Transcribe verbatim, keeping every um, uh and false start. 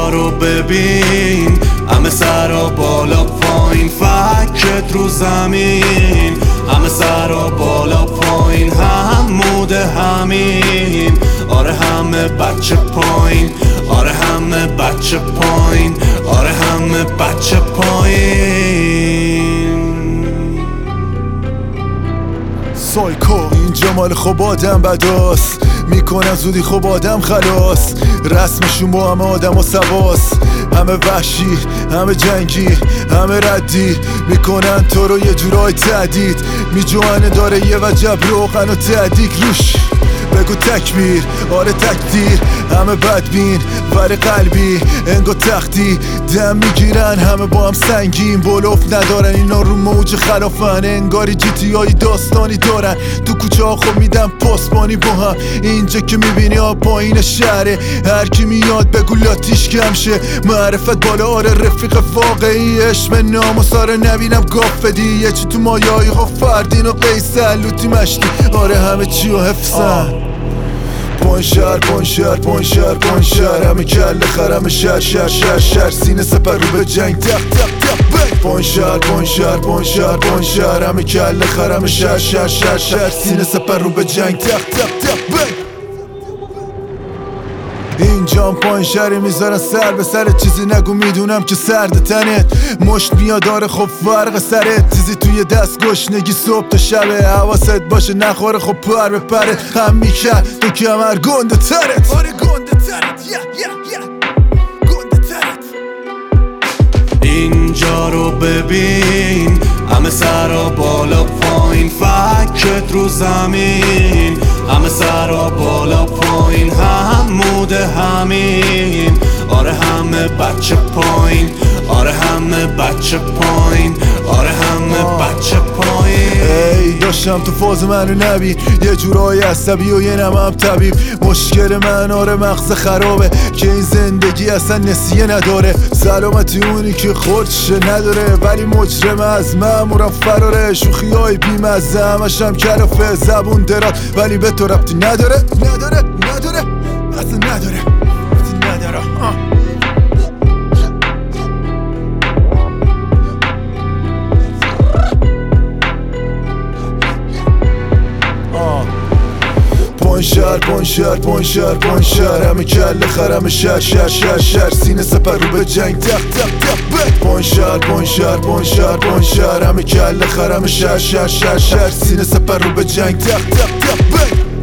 اینجا رو ببین، همه سر و بالا پایین، فکت رو زمین، همه سر و بالا پایین، هموده همین. آره همه بچه پایین، آره همه بچه پایین، آره همه بچه پایین. سایکو اینجا مال خوب آدم بداست، میکنن زودی خوب آدم خلاص، رسمشون با همه آدم و سواس، همه وحشی، همه جنگی، همه ردی، میکنن تو رو یه جورای تهدید، میجوانه داره یه وجب روغن و تهدیک روش، بگو تکبیر، آره تکدیر، همه بدبین ولی قلبی انگا تختی دم میگیرن، همه با هم سنگین، بلوف ندارن اینا رو موج خلافن، انگاری جیتی های داستانی دارن، تو کوچه ها خب میدن پاسبانی با هم، اینجا که میبینی ها پایین شهره، هر کی میاد بگو لاتیش کم شه، معرفت بالا آره رفیق واقعی، عشق ناموس آره نبینم گاف بدی، یه چی تو مایایی ها فردین و قیسر لوتی مشتی، آره همه چی و حفظن. پون شهر پون شهر پون شهر پون شهر، همه کل خرم شهر شهر شهر شهر، سینه سپر رو به جنگ تق تق تق بی. پون شهر پون شهر پون شهر پون شهر، همه کل خرم شهر شهر شهر شهر، سینه سپر رو به جنگ تق تق تق بی. اینجام پایین شهری میذارن سر به سر، چیزی نگو میدونم که سرد تنت، مشت میاد داره خب فرق سرت، چیزی توی دست گشنگی صبح تا شبه، حواست باشه نخوره خب پر به پره، هم میکرد تو کمر گنده ترت، آره گنده ترت یا یا یا گنده ترت. اینجا رو ببین، همه سر و بالا پایین، فکت رو زمین، همه سر و بالا پایین، هموده همین. آره همه بچه پایین، آره همه بچه پایین، آره همه بچه پایین. ای داشتم تو فاز منو نبین، یه جورای عصبی و یه نمم طبیب، مشکل من آره مغز خرابه که این زندگی اصلا نسیه نداره، سلامتی اونی که خودشه نداره، ولی مجرم از مامورم فراره، شوخی های بیمزه همشم کلافه، زبون درات ولی به تو ربطی نداره نداره نداره اصلا نداره اصلا نداره آه. پون شهر پون شهر پون شهر پون شهر، همه کل خرم شهر شهر شهر شهر، سینه سپر رو به جنگ تق تق تق بی. پون شهر پون شهر پون شهر پون شهر، همه کل خرم شهر شهر شهر شهر، سینه سپر رو به جنگ تق تق تق بی.